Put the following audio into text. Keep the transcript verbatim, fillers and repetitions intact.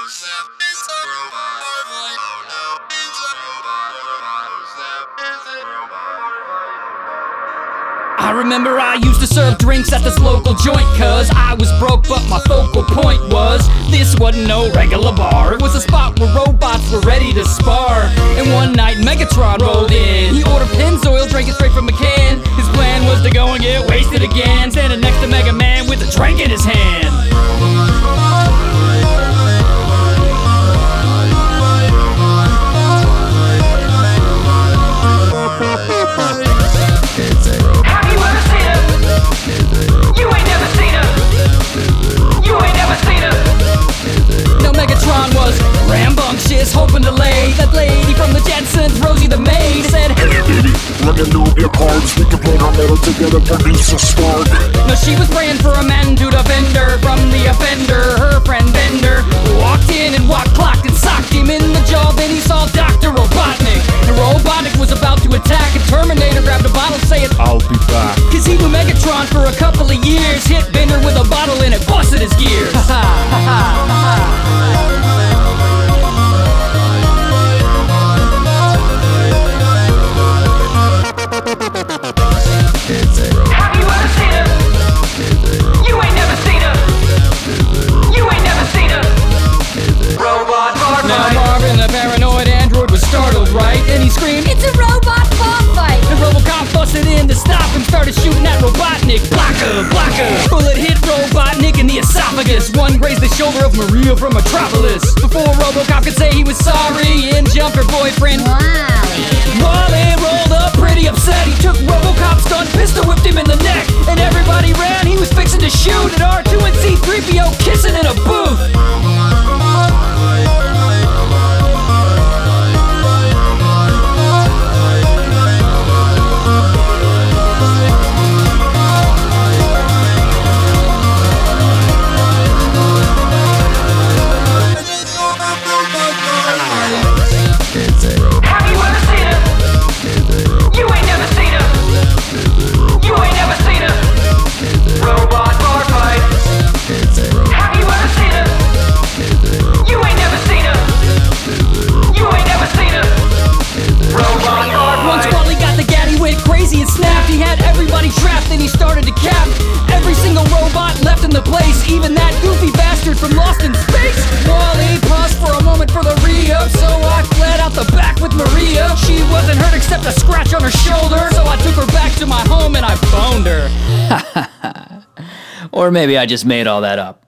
I remember I used to serve drinks at this local joint, cause I was broke, but my focal point was this wasn't no regular bar. It was a spot where robots were ready to spar. And one night Megatron rolled in. He ordered Pennzoil, drank it straight from a can. His plan was to go and get wasted again, standing next to Mega Man with a drink in his hand. Rambunctious, hoping to lay that lady from the Jetsons, Rosie the maid, said, "Hey baby, running new ear cards, we can play our metal together, produce a spark." No, she was praying for a man to defend her from the offender. Her friend Bender walked in and walked, clocked and socked him in the jaw. Then he saw Doctor Robotnik, and Robotnik was about to attack, and Terminator grabbed a bottle saying, "I'll be back." Cause he knew Megatron for a couple of years. Hit Bender with a bottle and it busted his gears. Ha ha ha ha. He screamed, "It's a robot bar fight!" And Robocop busted in to stop him, started shooting at Robotnik. Blocker, blocker. Bullet hit Robotnik in the esophagus. One grazed the shoulder of Maria from Metropolis. Before Robocop could say he was sorry, in jumped her boyfriend Wally. Wally rolled up pretty upset. He took Robocop's gun, pistol whipped him in the neck, and everybody ran. He was fixing to shoot at R two and C three P O kissing in a booth. He had everybody trapped, then he started to cap every single robot left in the place, even that goofy bastard from Lost in Space. Wally paused for a moment for the re-up, so I fled out the back with Maria. She wasn't hurt except a scratch on her shoulder, so I took her back to my home and I boned her. Or maybe I just made all that up.